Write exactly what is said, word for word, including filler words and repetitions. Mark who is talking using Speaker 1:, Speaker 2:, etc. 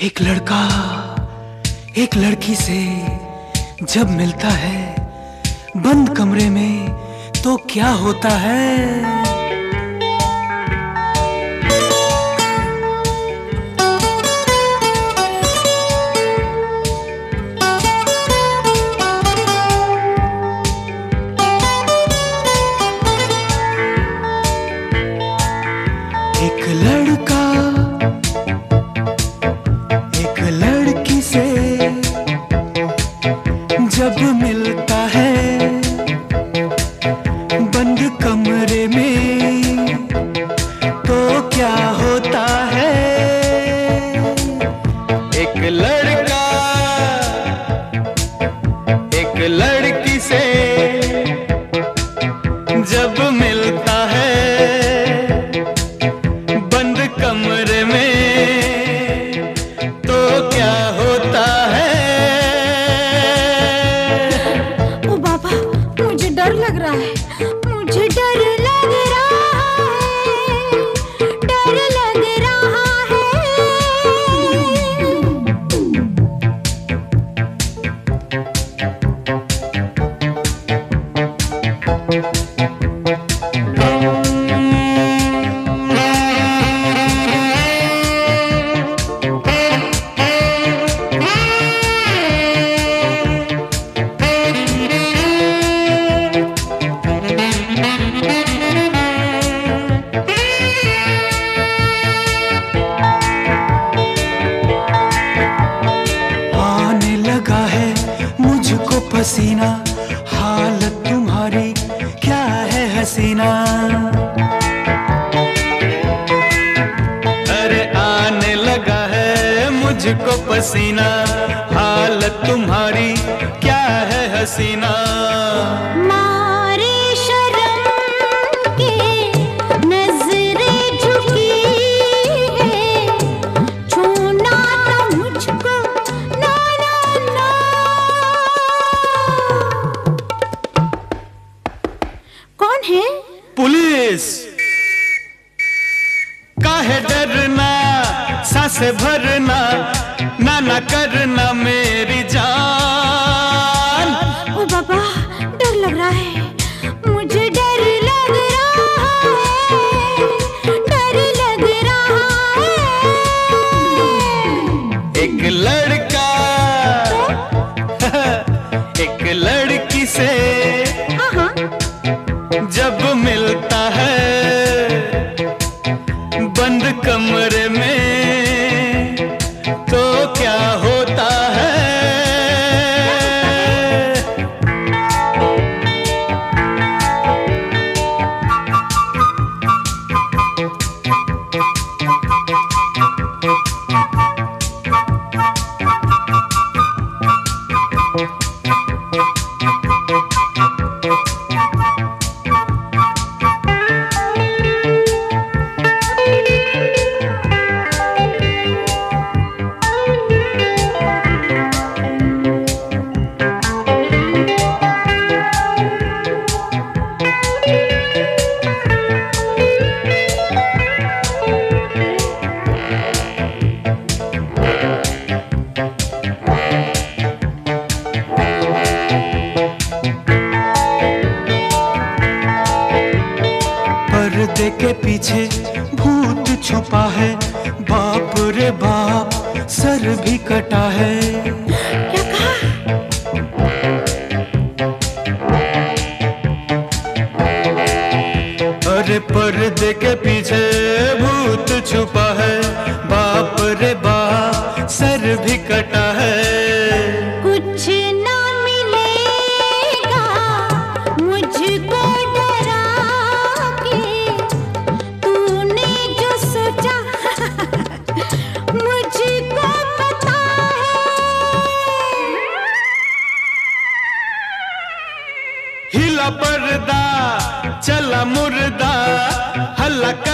Speaker 1: एक लड़का एक लड़की से जब मिलता है बंद कमरे में तो क्या होता है। एक लड़का एक लड़की से जब मिलता है बंद कमरे में तो क्या होता है। एक लड़का एक लड़की से जब मिलता है कमरे में तो क्या होता है।
Speaker 2: ओ बाबा, मुझे डर लग रहा है, मुझे डर लग रहा है, डर लग रहा है।
Speaker 1: हसीना हालत तुम्हारी क्या है हसीना। अरे आने लगा है मुझको पसीना, हालत तुम्हारी क्या है हसीना।
Speaker 2: मारे शर्म के नजरें झुकी है, छूना था मुझको ना ना ना। कौन है?
Speaker 1: पुलिस। काहे डरना सांसें भरना, ना ना करना मेरी जान।
Speaker 2: ओ बाबा, डर लग रहा है, मुझे डर लग रहा है, डर लग रहा है।
Speaker 1: एक लड़का एक लड़की से जब मिलता है बंद कमरे में तो क्या होता है। पर्दे के पीछे भूत छुपा है, बाप रे बाप सर भी कटा है।
Speaker 2: क्या कहा?
Speaker 1: अरे पर्दे के पीछे भूत छुपा है, बाप रे बाप सर भी कटा है।
Speaker 2: कुछ ना मिलेगा मुझको डरा के, तूने जो सोचा मुझको पता है।
Speaker 1: हिला पर्दा चला मुर्दा, हल्ला